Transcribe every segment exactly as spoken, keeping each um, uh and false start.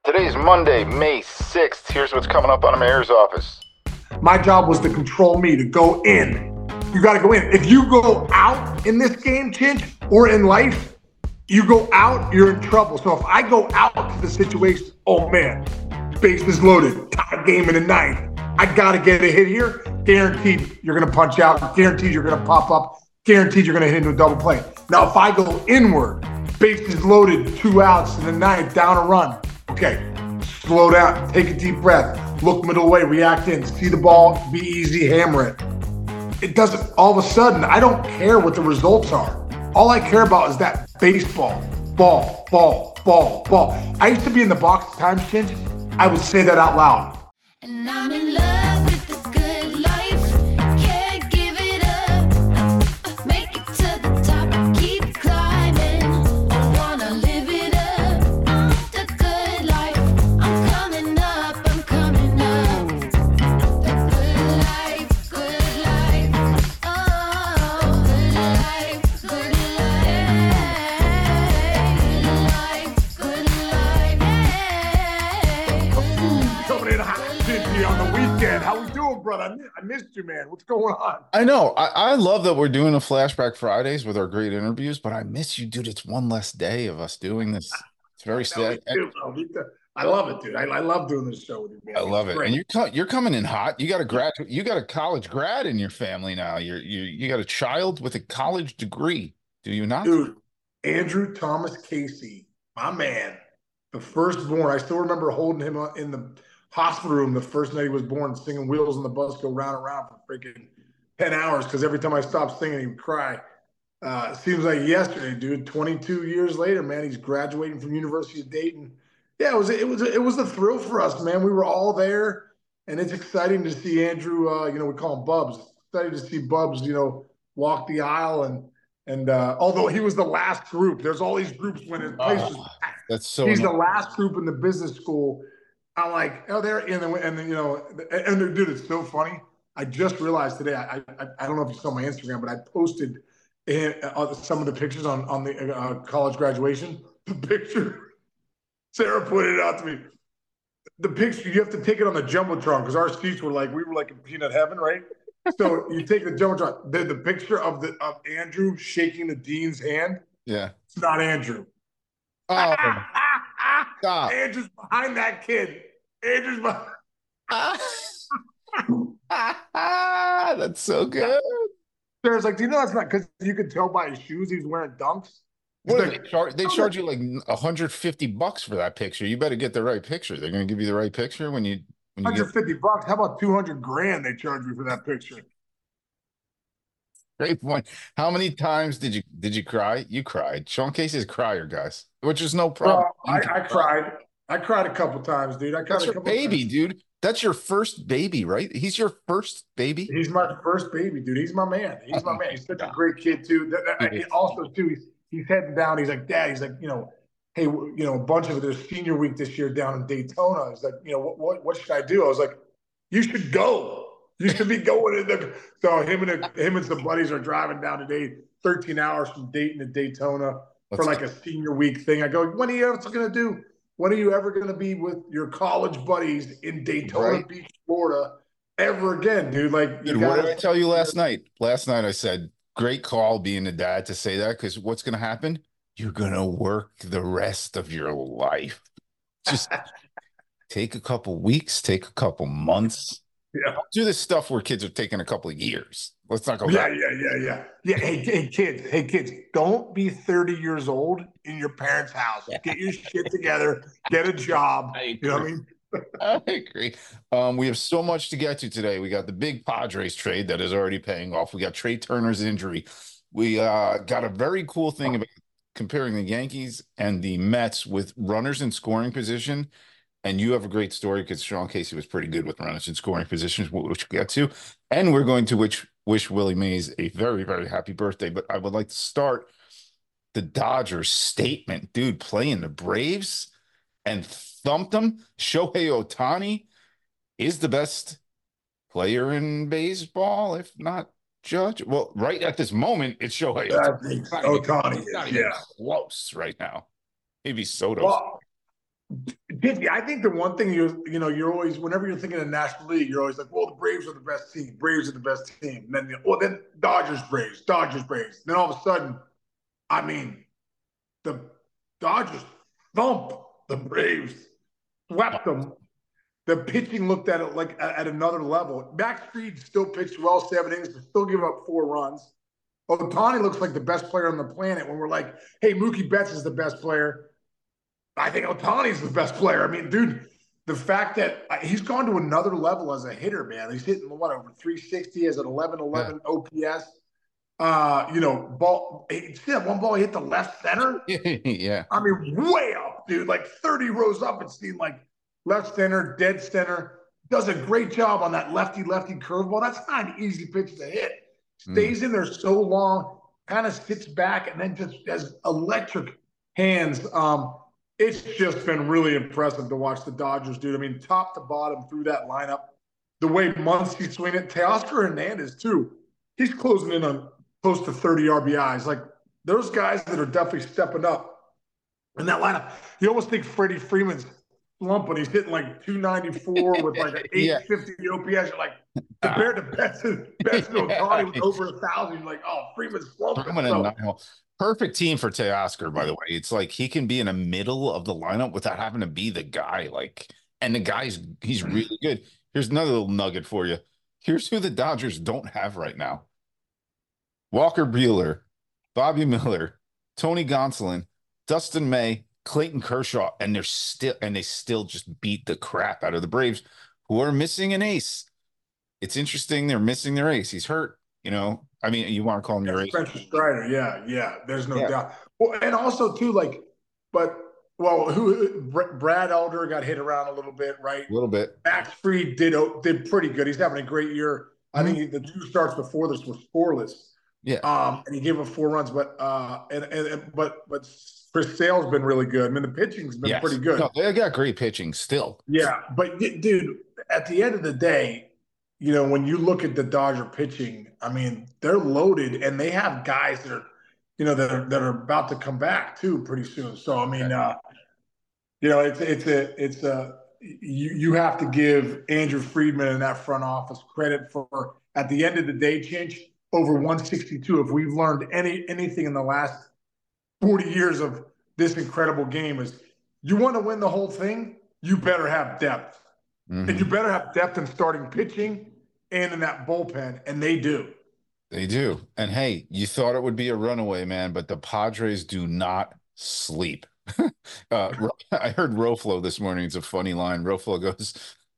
Today's Monday, May sixth. Here's what's coming up on the mayor's office. My job was to control me, to go in. You got to go in. If you go out in this game, Chinch, or in life, you go out, you're in trouble. So if I go out to the situation, oh man, bases loaded, tie game in the ninth, I got to get a hit here. Guaranteed you're going to punch out. Guaranteed you're going to pop up. Guaranteed you're going to hit into a double play. Now, if I go inward, bases loaded, two outs in the ninth, down a run. Okay, slow down, take a deep breath, look middle way, react in, see the ball, be easy, hammer it. It doesn't, all of a sudden, I don't care what the results are. All I care about is that baseball, ball, ball, ball, ball. I used to be in the box at times, Chinch. I would say that out loud. And I'm in love with the good life. Can't give it up. Make it to the top. Keep climbing. I wanna live it up. The good life. I'm coming up. I'm coming up. The good life. Good life. Oh, good life. Good life. Good life. Coming in hot, Cincy, on the weekend. How we doing, brother? I mi- I missed you, man. What's going on? I know. I, I love that we're doing a Flashback Fridays with our great interviews, but I miss you, dude. It's one less day of us doing this. It's very No, me sad. And too, bro. Me too. I love it, dude. I, I love doing this show with you, man. I love It's it. great. And you're co- you're coming in hot. You got a grad. You got a college grad in your family now. You're you you got a child with a college degree. Do you not? Dude, Andrew Thomas Casey, my man, the firstborn. I still remember holding him in the hospital room the first night he was born, singing "Wheels on the Bus Go Round and Round" for freaking ten hours. Because every time I stopped singing, he would cry. Uh, seems like yesterday, dude. twenty-two years later, man, he's graduating from University of Dayton. Yeah, it was it was it was a thrill for us, man. We were all there, and it's exciting to see Andrew. Uh, you know, we call him Bubs. Excited to see Bubs, you know, walk the aisle and and uh, although he was the last group, there's all these groups when his place was Oh, packed. that's so He's the annoying. last group in the business school. I'm like, oh, there, and then, and then, you know, and, and dude, it's so funny. I just realized today. I, I I don't know if you saw my Instagram, but I posted uh, some of the pictures on on the uh, college graduation. The picture, Sarah pointed it out to me. The picture, you have to take it on the jumbotron because our seats were like we were like in peanut heaven, right? So you take the jumbotron. The, the picture of the of Andrew shaking the dean's hand. Yeah. It's not Andrew. Oh, stop. Andrew's behind that kid. Andrew's behind. That's so good. Sarah's like, do you know that's not because you could tell by his shoes he's wearing dunks? He's What do like, they charge? They charge you like one hundred fifty bucks for that picture. You better get the right picture. They're going to give you the right picture when you when you get. one hundred fifty bucks. How about two hundred grand they charge me for that picture? Great point. How many times did you did you cry? You cried. Sean Casey's a crier, guys, which is no problem. Bro, You I, can I cry. cried. I cried a couple times, dude. I cried That's a your couple baby, times. dude. That's your first baby, right? He's your first baby. He's my first baby, dude. He's my man. He's my man. He's such a God. great kid, too. That- that- He is. Also, too, he's, he's heading down. He's like, Dad, he's like, you know, hey, w- you know, a bunch of it, there's senior week this year down in Daytona. He's like, you know, what, what, what should I do? I was like, you should go. You should be going. In the, so him and a, him and some buddies are driving down today, thirteen hours from Dayton to Daytona for Let's like a senior week thing. I go, when are you ever going to do? When are you ever going to be with your college buddies in Daytona Right. Beach, Florida, ever again, dude? Like, you Dude, what did I gotta- tell you last night? Last night I said, great call being a dad to say that because what's going to happen? You're going to work the rest of your life. Just take a couple weeks, take a couple months. Yeah. Don't do this stuff where kids are taking a couple of years. Let's not go Yeah, back. yeah, yeah, yeah. Yeah. Hey, hey, kids. Hey, kids. Don't be thirty years old in your parents' house. Get your shit together. Get a job. I You know what I mean? I agree. Um, we have so much to get to today. We got the big Padres trade that is already paying off. We got Trey Turner's injury. We uh, got a very cool thing about comparing the Yankees and the Mets with runners in scoring position. And you have a great story because Sean Casey was pretty good with runners in scoring positions, which we'll get to. And we're going to wish, wish Willie Mays a very, very happy birthday. But I would like to start the Dodgers statement. Dude, playing the Braves and thumped them. Shohei Ohtani is the best player in baseball, if not Judge. Well, right at this moment, it's Shohei I Ohtani. think It's not even, Ohtani it's not is, even yeah. close right now. Maybe Soto's. Well, Did I think the one thing you you know you're always whenever you're thinking of National League, you're always like, well, the Braves are the best team. Braves are the best team. And then well, then Dodgers, Braves, Dodgers, Braves. Then all of a sudden, I mean, the Dodgers thump the Braves, swept them. The pitching looked at it like at, at another level. Max Fried still pitched well, seven innings, but still give up four runs. Ohtani looks like the best player on the planet. When we're like, hey, Mookie Betts is the best player. I think Ohtani's the best player. I mean, dude, the fact that uh, he's gone to another level as a hitter, man. He's hitting what over three sixty as an eleven eleven yeah. O P S. Uh, you know, ball. He that one ball he hit the left center. yeah, I mean, way up, dude. Like thirty rows up. It seemed like left center, dead center. Does a great job on that lefty lefty curveball. That's not an easy pitch to hit. Stays mm. in there so long, kind of sits back, and then just has electric hands. Um, It's just been really impressive to watch the Dodgers, dude. I mean, top to bottom through that lineup, the way Muncy's swinging it, Teoscar Hernandez too. He's closing in on close to thirty R B Is. Like those guys that are definitely stepping up in that lineup. You almost think Freddie Freeman's slumping. He's hitting like two ninety-four with like an eight fifty yeah. O P S. You're like compared to Benson, Benson Ohtani with over a thousand. You're like, oh, Freeman's slumping. So, perfect team for Teoscar, by the way. It's like he can be in the middle of the lineup without having to be the guy. Like, and the guy's he's really good. Here's another little nugget for you. Here's who the Dodgers don't have right now: Walker Buehler, Bobby Miller, Tony Gonsolin, Dustin May, Clayton Kershaw, and they're still and they still just beat the crap out of the Braves, who are missing an ace. It's interesting they're missing their ace. He's hurt. You know, I mean, you want to call him your ace? Spencer Strider, yeah, yeah. There's no yeah. doubt. Well, and also too, like, but well, who Brad Elder got hit around a little bit, right? A little bit. Max Fried did did pretty good. He's having a great year. Mm-hmm. I think he, the two starts before this were scoreless. Yeah. Um, and he gave up four runs, but uh, and and but but Chris Sale's been really good. I mean, the pitching's been yes. pretty good. No, they got great pitching still. Yeah, but dude, at the end of the day. You know, when you look at the Dodger pitching, I mean, they're loaded and they have guys that are, you know, that are that are about to come back too pretty soon. So I mean, uh, you know, it's it's a it's a you you have to give Andrew Friedman and that front office credit for at the end of the day, Chinch, over one sixty-two. If we've learned any anything in the last forty years of this incredible game is you want to win the whole thing, you better have depth. Mm-hmm. And you better have depth in starting pitching and in that bullpen, and they do. They do. And hey, you thought it would be a runaway, man, but the Padres do not sleep. uh, I heard Roflo this morning. It's a funny line. Roflo goes,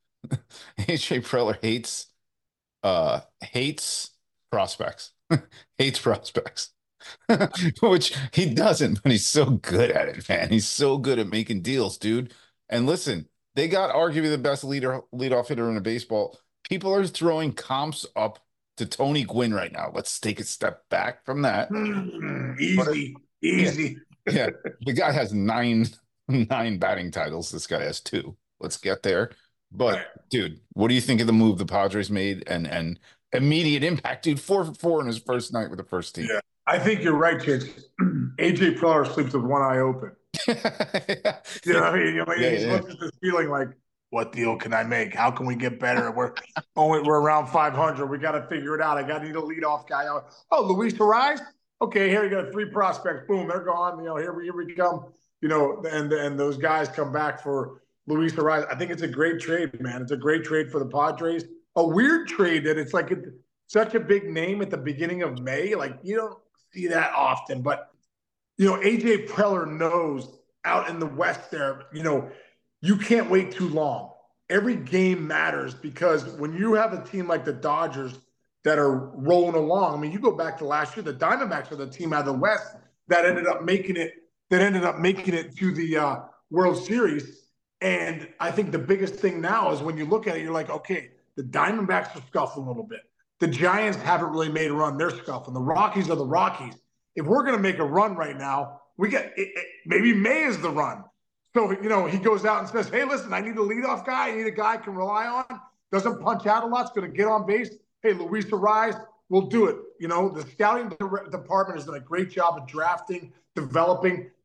A J Preller hates uh, hates prospects, hates prospects, which he doesn't, but he's so good at it, man. He's so good at making deals, dude. And listen, they got arguably the best leader leadoff hitter in a baseball. People are throwing comps up to Tony Gwynn right now. Let's take a step back from that. Mm, easy, but, easy. Yeah, yeah, the guy has nine nine batting titles. This guy has two. Let's get there. But right. dude, what do you think of the move the Padres made and and immediate impact, dude? Four for four in his first night with the first team. Yeah, I think you're right, Chase. A J Preller sleeps with one eye open. yeah. You know what I mean? You know, yeah, he's yeah. looking at this feeling like, what deal can I make? How can we get better? We're only we're around five hundred. We got to figure it out. I got to need a leadoff guy. Oh, Luis Ariz? Okay, here you go. Three prospects. Boom, they're gone. You know, here we here we come. You know, and and those guys come back for Luis Ariz. I think it's a great trade, man. It's a great trade for the Padres. A weird trade that it's like it's such a big name at the beginning of May. Like you don't see that often, but. You know, A J Preller knows out in the West there, you know, you can't wait too long. Every game matters because when you have a team like the Dodgers that are rolling along, I mean, you go back to last year, the Diamondbacks are the team out of the West that ended up making it, that ended up making it to the uh, World Series. And I think the biggest thing now is when you look at it, you're like, okay, the Diamondbacks are scuffling a little bit. The Giants haven't really made a run. They're scuffling. The Rockies are the Rockies. If we're going to make a run right now, we get it, it, maybe May is the run. So, you know, he goes out and says, hey, listen, I need a leadoff guy. I need a guy I can rely on. Doesn't punch out a lot. It's going to get on base. Hey, Luis Ariz, we'll do it. You know, the scouting department has done a great job of drafting, developing.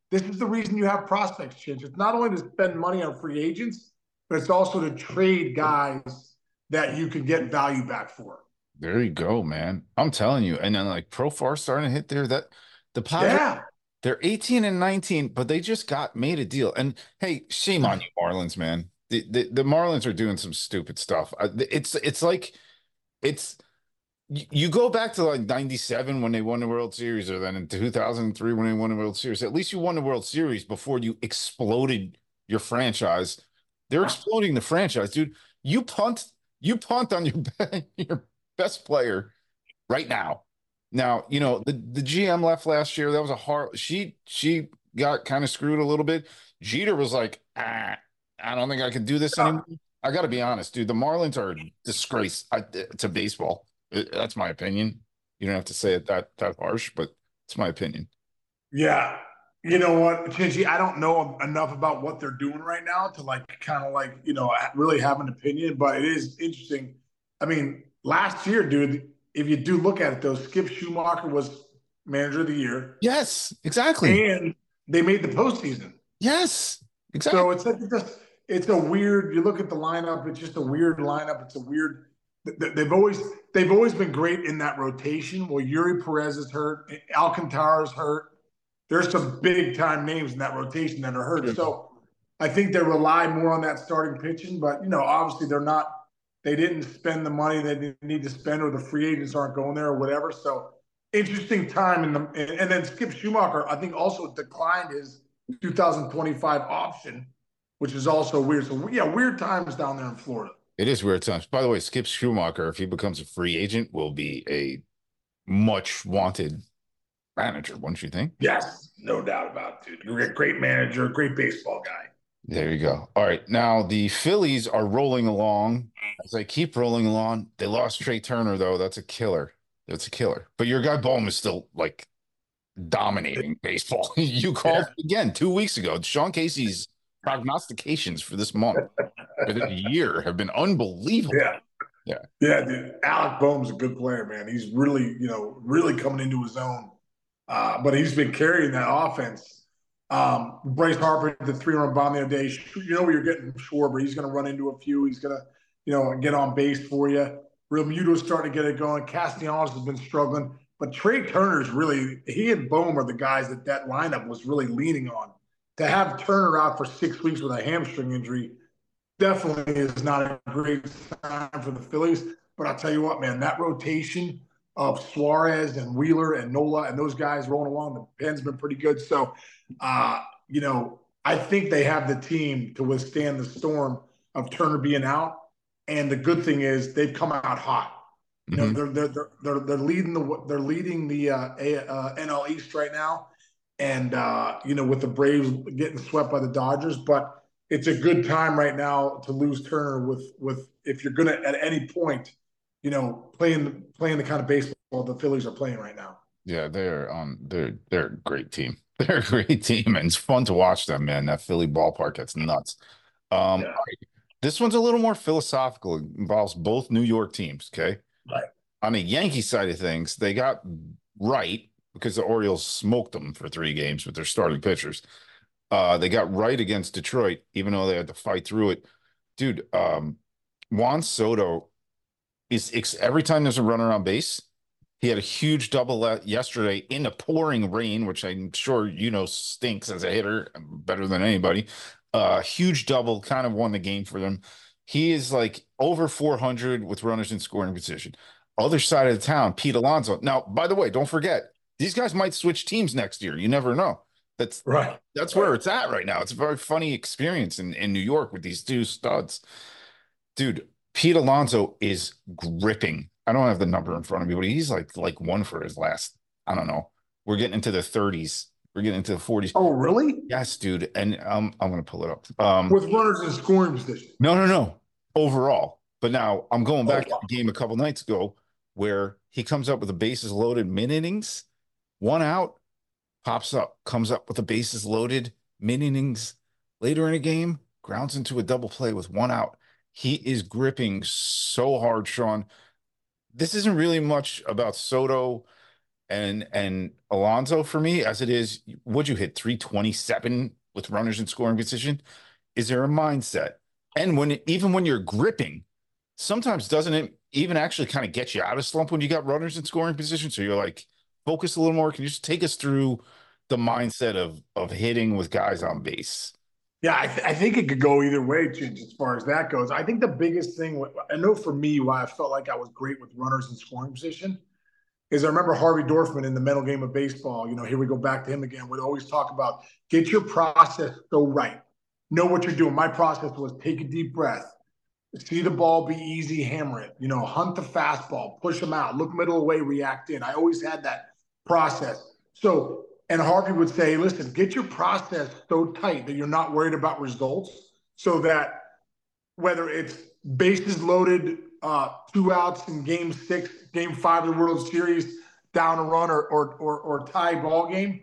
This is the reason you have prospects change. It's not only to spend money on free agents, but it's also to trade guys that you can get value back for. There you go, man. I'm telling you. And then like Profar starting to hit there. That the Padres, Yeah. they're eighteen and nineteen, but they just got made a deal. And hey, shame on you, Marlins, man. The the, the Marlins are doing some stupid stuff. I- It's it's like it's you you go back to like ninety-seven when they won the World Series, or then in two thousand three when they won the World Series. At least you won the World Series before you exploded your franchise. They're exploding the franchise, dude. You punt, you punt on your your best player right now. Now, you know, the, the G M left last year. That was a hard she she got kind of screwed a little bit. Jeter was like, ah, I don't think I can do this anymore. I got to be honest, dude. The Marlins are a disgrace uh, to baseball. It- that's my opinion. You don't have to say it that that harsh, but it's my opinion. Yeah. You know what, Chinchi, I don't know enough about what they're doing right now to like kind of like, you know, really have an opinion, but it is interesting. I mean, last year, dude, if you do look at it though, Skip Schumacher was manager of the year Yes, exactly. and they made the postseason. Yes, So exactly. it's like just it's a weird. You look at the lineup; it's just a weird lineup. It's a weird. They've always they've always been great in that rotation. Well, Yuri Perez is hurt, Alcantara's hurt. There's some big time names in that rotation that are hurt. Sure. So I think they rely more on that starting pitching. But you know, obviously they're not. They didn't spend the money they didn't need to spend, or the free agents aren't going there, or whatever. So interesting time in the. And then Skip Schumacher, I think, also declined his two thousand twenty-five option, which is also weird. So yeah, weird times down there in Florida. It is weird times. By the way, Skip Schumacher, if he becomes a free agent, will be a much wanted manager, wouldn't you think? Yes, no doubt about it, dude. You're a great manager, great baseball guy. There you go. All right. Now the Phillies are rolling along. As they keep rolling along, they lost Trey Turner, though. That's a killer. That's a killer. But your guy Bohm is still like dominating baseball. You Yeah, called again two weeks ago. Sean Casey's prognostications for this month, for this year, have been unbelievable. yeah, Yeah. yeah, dude. Alec Boehm's a good player, man. He's really, you know, really coming into his own. Uh, but he's been carrying that offense. Um, Bryce Harper, the three-run bomb the other day. You know what you're getting from Schwarber. He's going to run into a few. He's going to, you know, get on base for you. Real Muto's starting to get it going. Castellanos has been struggling. But Trey Turner's really, he and Bohm are the guys that that lineup was really leaning on. To have Turner out for six weeks with a hamstring injury definitely is not a great sign for the Phillies. But I'll tell you what, man, that rotation of Suarez and Wheeler and Nola and those guys rolling along, the pen's been pretty good. So, uh, you know, I think they have the team to withstand the storm of Turner being out. And the good thing is they've come out hot. You know, Mhm. they're they're they're they're, they're leading the they're leading the uh, A, uh, N L East right now, and uh, you know, with the Braves getting swept by the Dodgers, but it's a good time right now to lose Turner with with if you're gonna at any point, you know, playing playing the kind of baseball the Phillies are playing right now. Yeah, they're um they're they're a great team. They're a great team, and it's fun to watch them, man. That Philly ballpark, that's nuts. Um, Yeah, this one's a little more philosophical. It involves both New York teams, okay? right. On the Yankee side of things, they got right because the Orioles smoked them for three games with their starting pitchers. Uh, they got right against Detroit, even though they had to fight through it. Dude, um, Juan Soto is ex every time there's a runner on base, he had a huge double le- yesterday in the pouring rain, which I'm sure you know stinks as a hitter better than anybody. Uh, huge double kind of won the game for them. He is like over four hundred with runners in scoring position. Other side of the town, Pete Alonso. Now, by the way, don't forget, these guys might switch teams next year. You never know. That's Right. that's Right. where it's at right now. It's a very funny experience in, in New York with these two studs. Dude, Pete Alonso is gripping. I don't have the number in front of me, but he's like like one for his last. I don't know. We're getting into the thirties. We're getting into the forties. Oh, really? Yes, dude. And um, I'm gonna pull it up. Um, With runners in scoring position. no, no, no. Overall. But now I'm going Oh, back to wow. the game a couple nights ago where he comes up with the bases loaded mid innings, one out, pops up, comes up with the bases loaded mid innings later in a game, grounds into a double play with one out. He is gripping so hard, Sean. This isn't really much about Soto. And and Alonso, for me, as it is, would you hit three twenty-seven with runners in scoring position? Is there a mindset? And when even when you're gripping, sometimes doesn't it even actually kind of get you out of slump when you got runners in scoring position? So you're like, focus a little more. Can you just take us through the mindset of of hitting with guys on base? Yeah, I, th- I think it could go either way, Chinch, as far as that goes. I think the biggest thing, I know for me, why I felt like I was great with runners in scoring position is I remember Harvey Dorfman in the mental game of baseball. You know, here we go back to him again. Would always talk about get your process so right. Know what you're doing. My process was take a deep breath, see the ball, be easy, hammer it. You know, hunt the fastball, push them out, look middle away, react in. I always had that process. So, and Harvey would say, listen, get your process so tight that you're not worried about results, so that whether it's bases loaded, uh, two outs in game six, game five of the World Series, down a run or or or, or tie ball game,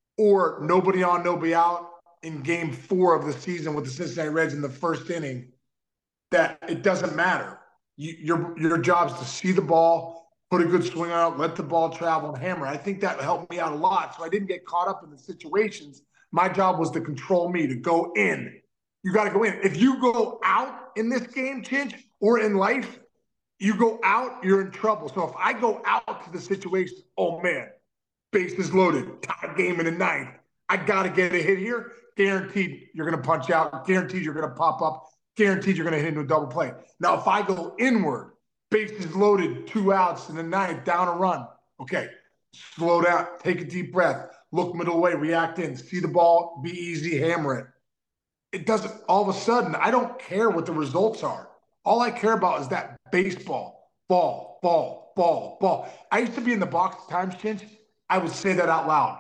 or nobody on, nobody out in game four of the season with the Cincinnati Reds in the first inning, that it doesn't matter. You, your your job is to see the ball, put a good swing out, let the ball travel and hammer. I think that helped me out a lot. So I didn't get caught up in the situations. My job was to control me, to go in. You got to go in. If you go out in this game, Chinch, or in life, you go out, you're in trouble. So if I go out to the situation, oh man, bases loaded, tie game in the ninth, I got to get a hit here. Guaranteed you're going to punch out. Guaranteed you're going to pop up. Guaranteed you're going to hit into a double play. Now, if I go inward, bases loaded, two outs in the ninth, down a run. Okay, slow down, take a deep breath, look middle way, react in, see the ball, be easy, hammer it. It doesn't, all of a sudden, I don't care what the results are. All I care about is that baseball, ball, ball, ball, ball. I used to be in the box at times, Chinch. I would say that out loud.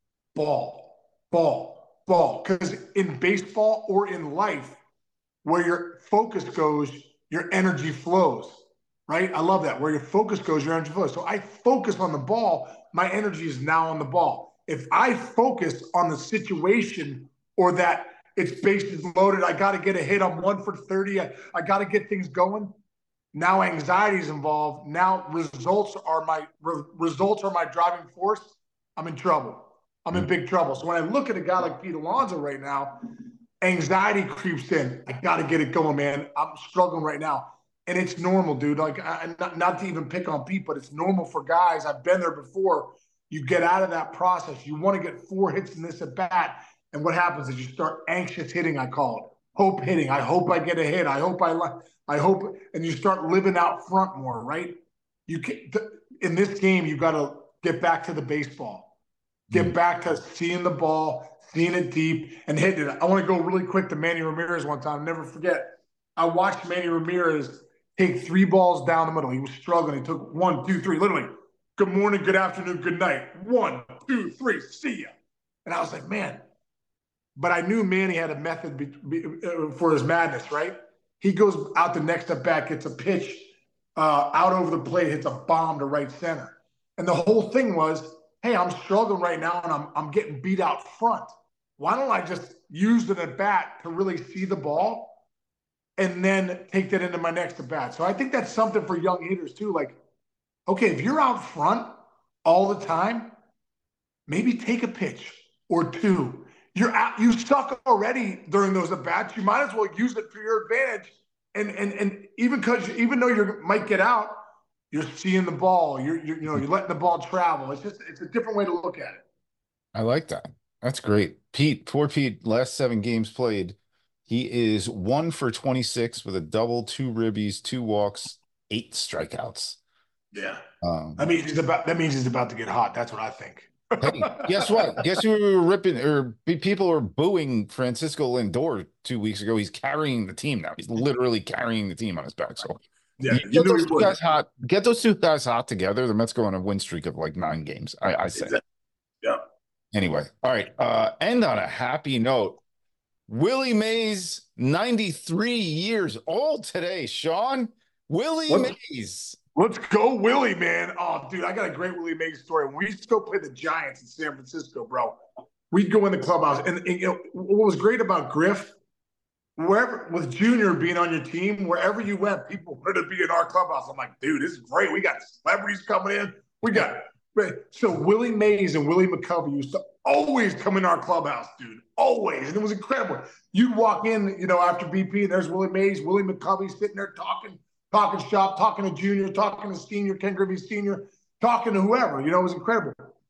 Ball, ball, ball. Because in baseball or in life, where your focus goes, your energy flows, right? I love that. Where your focus goes, your energy flows. So I focus on the ball, my energy is now on the ball. If I focus on the situation, or that it's bases loaded, I got to get a hit, I'm one for thirty, I, I got to get things going. Now anxiety is involved. Now results are my re, results are my driving force. I'm in trouble. I'm in big trouble. So when I look at a guy like Pete Alonso right now, anxiety creeps in. I got to get it going, man. I'm struggling right now. And it's normal, dude. Like, I, not, not to even pick on Pete, but it's normal for guys. I've been there before. You get out of that process. You want to get four hits in this at bat. And what happens is you start anxious hitting, I call it. Hope hitting. I hope I get a hit. I hope I, I hope, and you start living out front more, right? You can, in this game, you got to get back to the baseball. Get back to seeing the ball, seeing it deep, and hitting it. I want to go really quick to Manny Ramirez one time. Never forget. I watched Manny Ramirez take three balls down the middle. He was struggling. He took one, two, three. Literally, good morning, good afternoon, good night. One, two, three, see ya. And I was like, man. But I knew Manny had a method be, be, uh, for his madness, right? He goes out the next at bat, gets a pitch uh, out over the plate, hits a bomb to right center. And the whole thing was, hey, I'm struggling right now and I'm, I'm getting beat out front. Why don't I just use the at bat to really see the ball and then take that into my next at bat? So I think that's something for young hitters too. Like, okay, if you're out front all the time, maybe take a pitch or two. You're out, you suck already during those at bats. You might as well use it for your advantage. And and and even because even though you might get out, you're seeing the ball. You're, you're you know you're letting the ball travel. It's just it's a different way to look at it. I like that. That's great. Pete, poor Pete, last seven games played, he is one for twenty-six with a double, two ribbies, two walks, eight strikeouts. Yeah. Um, I mean, he's about that means he's about to get hot. That's what I think. Hey, guess what? Guess who we were ripping or people were booing Francisco Lindor two weeks ago? He's carrying the team now. He's literally carrying the team on his back. So Yeah, you you get know those he two would. guys hot. Get those two guys hot together. The Mets go on a win streak of like nine games. I, I say. Exactly. Yeah. Anyway, all right. Uh, end on a happy note. Willie Mays, ninety-three years old today. Sean, Willie What? Mays. Let's go, Willie, man. Oh, dude, I got a great Willie Mays story. When we used to go play the Giants in San Francisco, bro, we'd go in the clubhouse. And, and you know what was great about Griff, wherever with Junior being on your team, wherever you went, people wanted to be in our clubhouse. I'm like, dude, this is great. We got celebrities coming in. We got Right. So Willie Mays and Willie McCovey used to always come in our clubhouse, dude. Always. And it was incredible. You'd walk in, you know, after B P, and there's Willie Mays, Willie McCovey sitting there talking, talking shop, talking to junior, talking to senior, Ken Griffey Senior, talking to whoever. You know, it was incredible.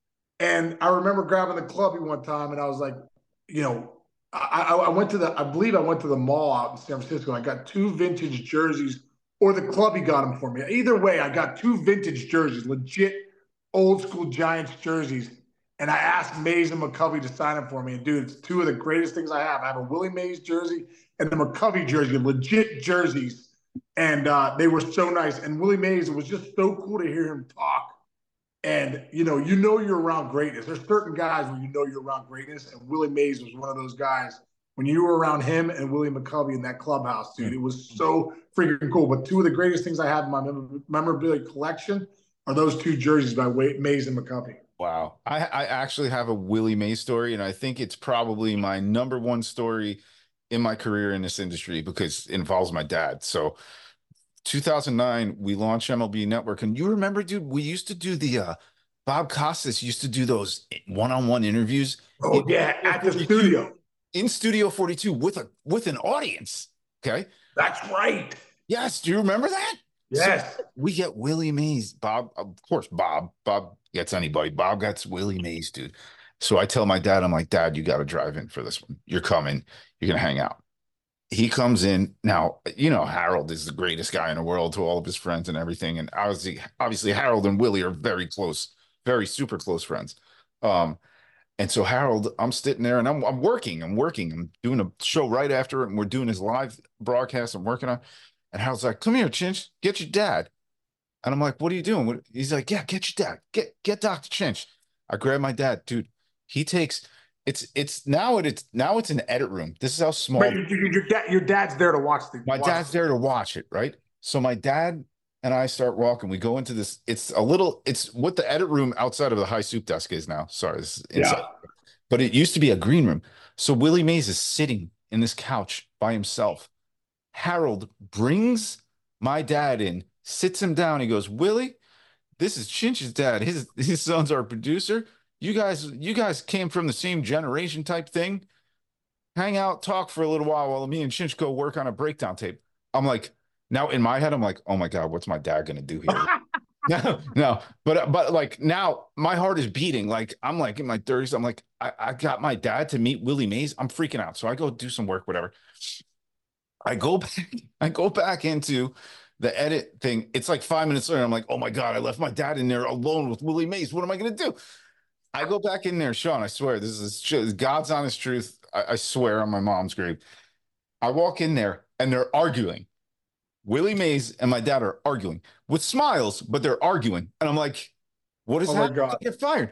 And I remember grabbing the clubby one time, and I was like, you know, I, I, I went to the, I believe I went to the mall out in San Francisco. And I got two vintage jerseys, or the clubby got them for me. Either way, I got two vintage jerseys, legit old school Giants jerseys. And I asked Mays and McCovey to sign them for me. And dude, it's two of the greatest things I have. I have a Willie Mays jersey and the McCovey jersey, legit jerseys. And uh, they were so nice. And Willie Mays, it was just so cool to hear him talk. And, you know, you know you're around greatness. There's certain guys where you know you're around greatness. And Willie Mays was one of those guys. When you were around him and Willie McCovey in that clubhouse, dude, it was so freaking cool. But two of the greatest things I have in my mem- memorabilia collection are those two jerseys by Mays and McCovey. Wow. I, I actually have a Willie Mays story, and I think it's probably my number one story in my career in this industry because it involves my dad. So two thousand nine, we launched M L B Network. And you remember, dude, we used to do the uh, Bob Costas used to do those one-on-one interviews. Oh, in, yeah, at the studio. In Studio forty-two with a with an audience. Okay. That's right. Yes. Do you remember that? Yes. So we get Willie Mays. Bob, of course, Bob. Bob gets anybody. Bob gets Willie Mays, dude. So I tell my dad, I'm like, Dad, you got to drive in for this one. You're coming. You're going to hang out. He comes in. Now, you know, Harold is the greatest guy in the world to all of his friends and everything. And obviously, obviously Harold and Willie are very close, very super close friends. Um, and so Harold, I'm sitting there and I'm, I'm working. I'm working. I'm doing a show right after it. And we're doing his live broadcast I'm working on. And Harold's like, come here, Chinch, get your dad. And I'm like, what are you doing? What? He's like, yeah, get your dad. Get get Doctor Chinch. I grab my dad, dude. He takes it's it's now it, it's now it's an edit room. This is how small. But your, your, dad, your dad's there to watch the. My watch dad's there to watch it, right? So my dad and I start walking. We go into this. It's a little. It's what the edit room outside of the high soup desk is now. Sorry, this is inside. Yeah. But it used to be a green room. So Willie Mays is sitting in this couch by himself. Harold brings my dad in, sits him down. He goes, Willie, this is Chinch's dad. His his son's our producer. You guys, you guys came from the same generation type thing. Hang out, talk for a little while while me and Chinch go work on a breakdown tape. I'm like, now in my head, I'm like, oh my God, what's my dad gonna do here? no, no, but but like now my heart is beating. Like I'm like in my thirties. I'm like, I, I got my dad to meet Willie Mays. I'm freaking out. So I go do some work, whatever. I go back, I go back into the edit thing. It's like five minutes later. I'm like, oh my God, I left my dad in there alone with Willie Mays. What am I going to do? I go back in there, Sean, I swear, this is God's honest truth. I, I swear on my mom's grave. I walk in there and they're arguing. Willie Mays and my dad are arguing with smiles, but they're arguing. And I'm like, what is oh happening? My God. I get fired.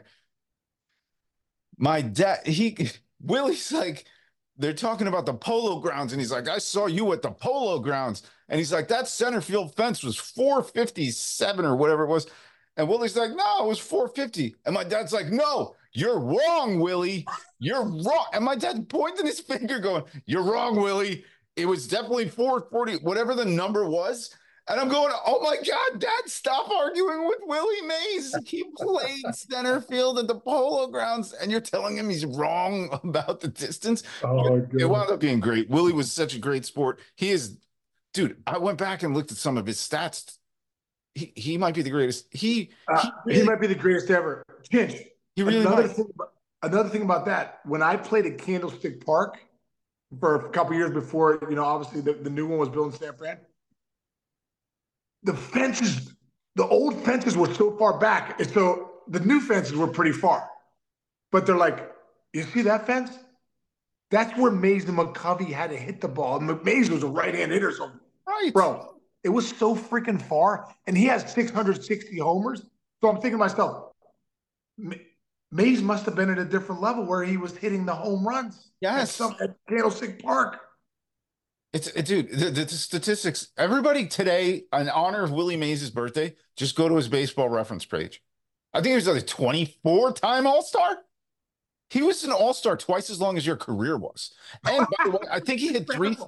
My dad, he, Willie's like, they're talking about the Polo Grounds, and he's like, I saw you at the Polo Grounds. And he's like, that center field fence was four fifty-seven or whatever it was. And Willie's like, no, it was four fifty. And my dad's like, no, you're wrong, Willie. You're wrong. And my dad pointing his finger going, you're wrong, Willie. It was definitely four forty, whatever the number was. And I'm going, oh my God, Dad, stop arguing with Willie Mays. He played center field at the Polo Grounds, and you're telling him he's wrong about the distance. Oh, it wound up being great. Willie was such a great sport. He is, dude, I went back and looked at some of his stats. He he might be the greatest. He uh, he, really, he might be the greatest ever. Chinch, he really another might. thing, another thing about that, when I played at Candlestick Park for a couple years before, you know, obviously the, the new one was built in San Fran, the fences, the old fences were so far back. And so the new fences were pretty far. But they're like, you see that fence? That's where Mays and McCovey had to hit the ball. And Mays was a right-hand hitter. So, right. Bro, it was so freaking far. And he has six hundred sixty homers. So I'm thinking to myself, Mays must have been at a different level where he was hitting the home runs. Yes. At, some, at Candlestick Park. It's it, dude, the, the statistics. Everybody today, in honor of Willie Mays' birthday, just go to his baseball reference page. I think he was like a twenty-four time All-Star. He was an All-Star twice as long as your career was. And by the way, I think he hit three.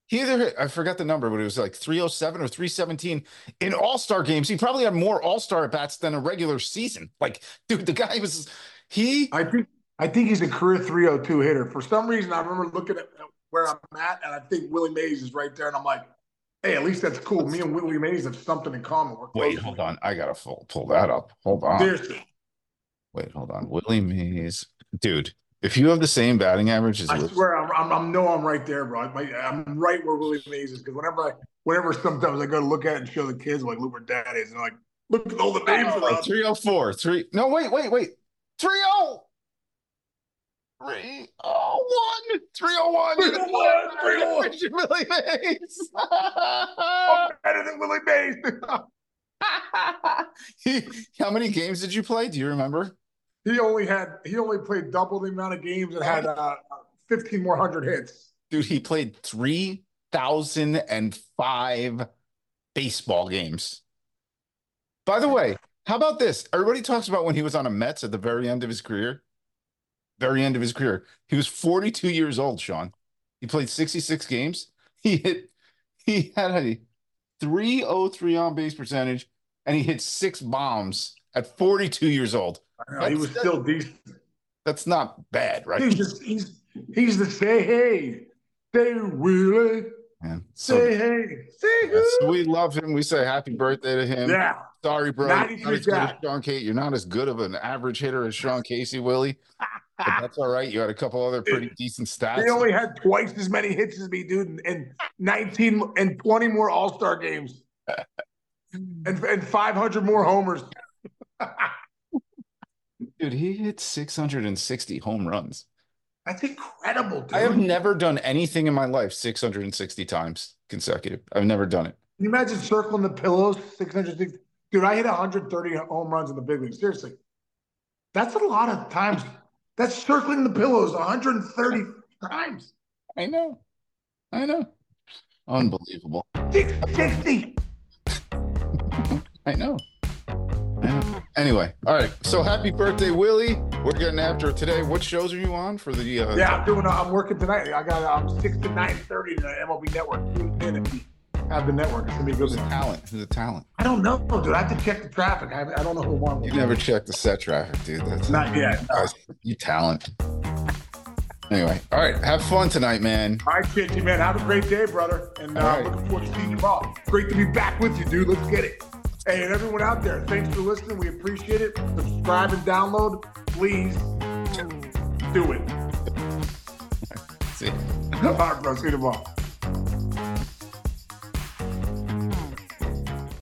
He either hit, I forgot the number, but it was like three oh seven or three seventeen in All-Star games. He probably had more All-Star at bats than a regular season. Like, dude, the guy was he. I think I think he's a career three oh two hitter. For some reason, I remember looking at where I'm at, and I think Willie Mays is right there, and I'm like, hey, at least that's cool. Me and Willie Mays have something in common. We're Wait, close. hold on. I gotta pull, pull that up. Hold on. Seriously. Wait, hold on. Willie Mays, dude. If you have the same batting average as I Willie, swear, I'm, I'm, I'm no, I'm right there, bro. I'm, I'm right where Willie Mays is because whenever I, whenever sometimes I go to look at it and show the kids like, look where Dad is, and they're like, look at all the names oh, around. three oh four, three. No, wait, wait, wait. three oh. three oh one. three oh one. three oh one. three oh one. Willie Mays. I'm better than Willie Mays. he, how many games did you play? Do you remember? He only had he only played double the amount of games and had uh, fifteen more hundred hits. Dude, he played three thousand five baseball games. By the way, how about this? Everybody talks about when he was on a Mets at the very end of his career. Very end of his career. He was forty-two years old, Sean. He played sixty-six games. He hit he had a three oh three on base percentage, and he hit six bombs at forty-two years old. I know, he was still decent. That's not bad, right? He's just he's he's the say hey, say Willie, Man, so, say hey, say yeah, so who. we love him. We say happy birthday to him. Yeah, Sorry, bro. You're not ninety-three as good as guy. Sean Casey. You're not as good of an average hitter as Sean Casey, Willie. But that's all right. You had a couple other pretty decent stats. He only had twice as many hits as me, dude, and, and nineteen and twenty more All Star games, and and five hundred more homers. Dude, he hit six hundred sixty home runs. That's incredible, dude. I have never done anything in my life six hundred sixty times consecutive. I've never done it. Can you imagine circling the pillows six hundred sixty? Dude, I hit one hundred thirty home runs in the big league. Seriously, that's a lot of times. That's circling the pillows one hundred thirty times. I know. I know. Unbelievable. six sixty. I know. I know. Anyway, all right. So happy birthday, Willie. We're getting after it today. What shows are you on for the? Uh, Yeah, I'm doing. I'm working tonight. I got. I'm six to nine thirty to M L B Network. Tune in if you have the network. It's gonna be a good Who's a one. talent? Who's a talent? I don't know, dude. I have to check the traffic. I, I don't know who won. You never check the set traffic, dude. That's Not yet. No. You talent. Anyway, all right. Have fun tonight, man. All right, Chichi, man. Have a great day, brother. And uh, All right. looking forward to seeing you all. Great to be back with you, dude. Let's get it. Hey, and everyone out there, thanks for listening. We appreciate it. Subscribe and download. Please do it. See. All right, bro. See you tomorrow.